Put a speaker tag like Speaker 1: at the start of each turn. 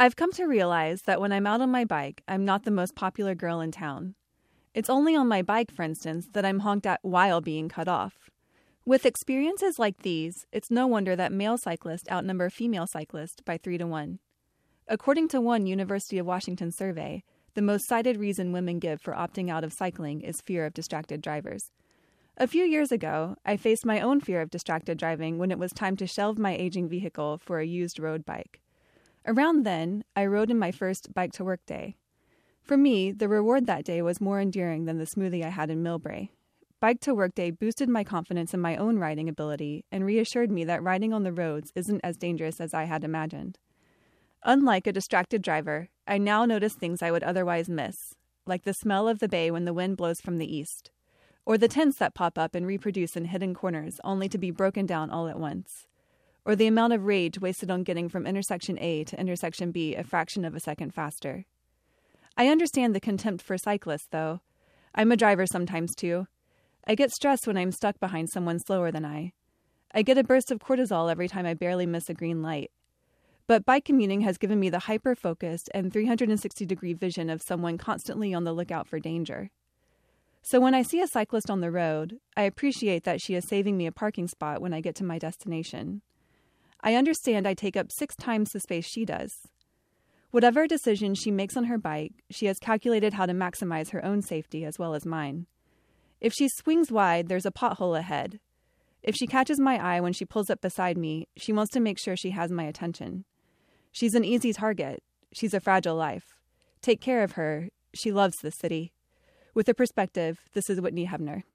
Speaker 1: I've come to realize that when I'm out on my bike, I'm not the most popular girl in town. It's only on my bike, for instance, that I'm honked at while being cut off. With experiences like these, it's no wonder that male cyclists outnumber female cyclists by 3 to 1. According to one University of Washington survey, the most cited reason women give for opting out of cycling is fear of distracted drivers. A few years ago, I faced my own fear of distracted driving when it was time to shelve my aging vehicle for a used road bike. Around then, I rode in my first bike-to-work day. For me, the reward that day was more endearing than the smoothie I had in Millbrae. Bike-to-work day boosted my confidence in my own riding ability and reassured me that riding on the roads isn't as dangerous as I had imagined. Unlike a distracted driver, I now notice things I would otherwise miss, like the smell of the bay when the wind blows from the east, or the tents that pop up and reproduce in hidden corners only to be broken down all at once, or the amount of rage wasted on getting from intersection A to intersection B a fraction of a second faster. I understand the contempt for cyclists, though. I'm a driver sometimes, too. I get stressed when I'm stuck behind someone slower than I. I get a burst of cortisol every time I barely miss a green light. But bike commuting has given me the hyper-focused and 360-degree vision of someone constantly on the lookout for danger. So when I see a cyclist on the road, I appreciate that she is saving me a parking spot when I get to my destination. I understand I take up 6 times the space she does. Whatever decision she makes on her bike, she has calculated how to maximize her own safety as well as mine. If she swings wide, there's a pothole ahead. If she catches my eye when she pulls up beside me, she wants to make sure she has my attention. She's an easy target. She's a fragile life. Take care of her. She loves the city. With a perspective, this is Whitney Hebner.